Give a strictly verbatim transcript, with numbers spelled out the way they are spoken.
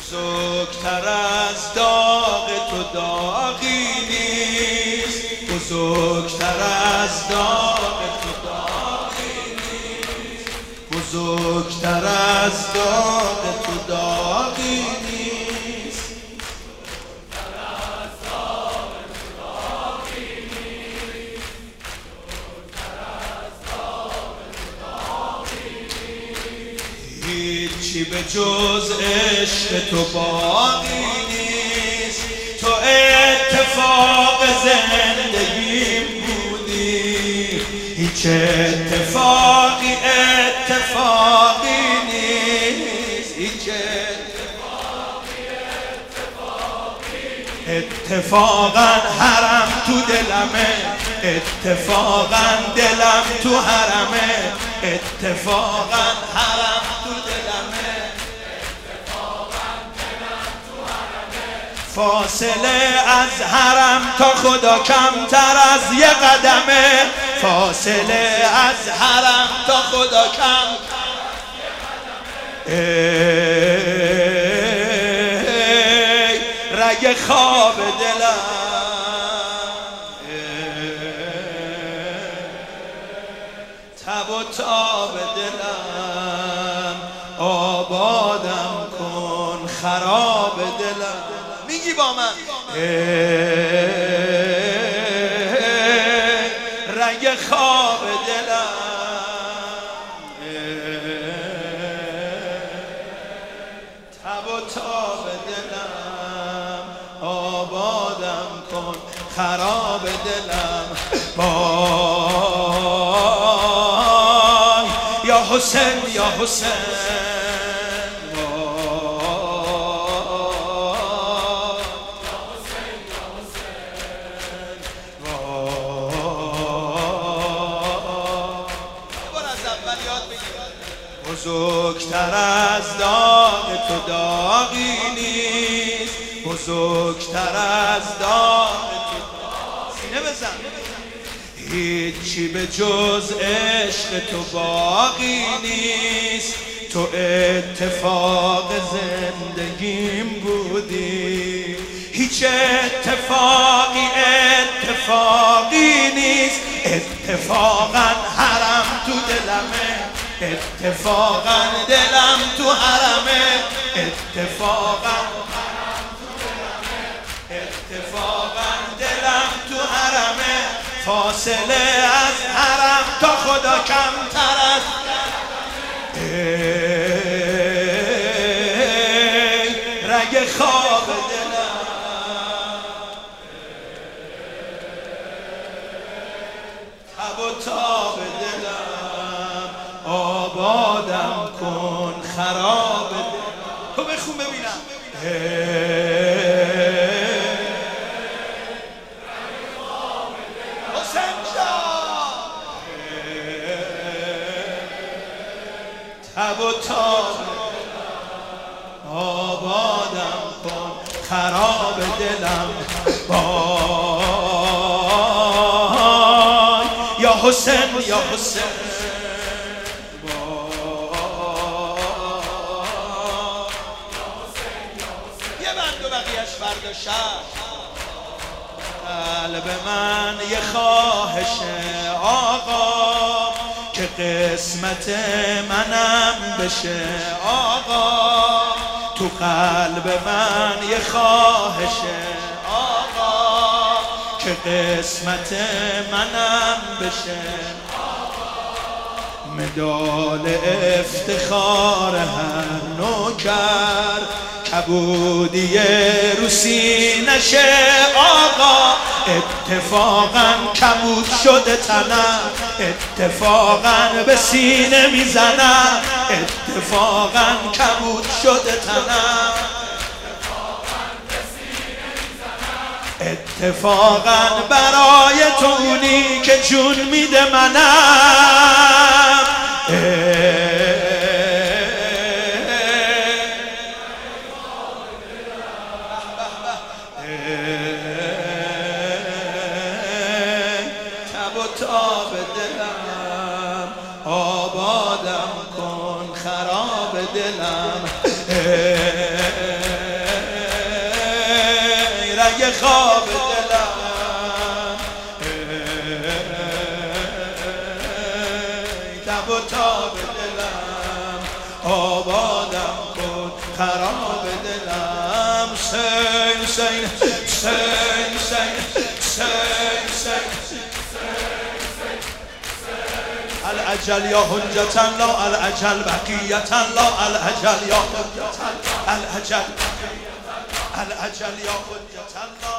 بزرگتر از داغ تو داغی نیست، بزرگتر از داغ تو داغی نیست، بزرگتر از داغ تو داغی نیست، بزرگتر از داغ تو داغی نیست، بزرگتر از داغ تو داغی نیست. هیچی به جز عشق تو باقی نیست، تو اتفاق زندگیم بودی، هیچ اتفاقی اتفاقی نیست، هیچ اتفاقی اتفاقی اتفاقا حرم تو دلمه، اتفاقا دلم تو حرمه، اتفاقا حرم تو دلمه، اتفاقا دلم تو حرمه. فاصله از حرم تا خدا کمتر از یه قدمه، فاصله از حرم تا خدا کمتر از یه قدمه. ای رگ خواب دلم، تب و تاب دلم، آبادم کن خراب دلم. میگی با من رگ خواب دلم، تب و تاب دلم، آبادم کن خراب دلم. وای یا حسین یا حسین، بزرگتر از داغ تو داغی نیست، بزرگتر از داغ تو سینه بزن. هیچی به جز عشق تو باقی نیست، تو اتفاق زندگیم بودی، هیچ اتفاقی اتفاقی نیست، اتفاقا حرم تو دلمه، اتفاقا دلم تو حرمه، اتفاقا اتفاقا دلم تو حرمه، فاصله از حرم تا خدا کمتر است. ای رگ خواب دلم، تب و تاب دلم، آبادم کن خراب دلم. تو بخون ببینم حسین جان، تب و تاب آبادم کن خراب دلم. وای یا حسین یا حسین، قلب من یه خواهش آقا که قسمت منم بشه آقا، تو قلب من یه خواهش آقا که قسمت منم بشه، مدال افتخار هر نوکر کبودی رو سینشه آقا، اتفاقا کبود شده تنم، اتفاقا به سینه میزنم، اتفاقا کبود شده تنم، اتفاقا برای تو اونی که جون میده منم. تب و تاب دلم، آبادم کن خراب دلم. خواب دلم تب و تاب دلم آبادم کن خراب دلم حسین حسین حسین حسین حسین الأجل يا حجة الله الأجل بقية الله الأجل يا حجة الأجل الأجل يا حجة الله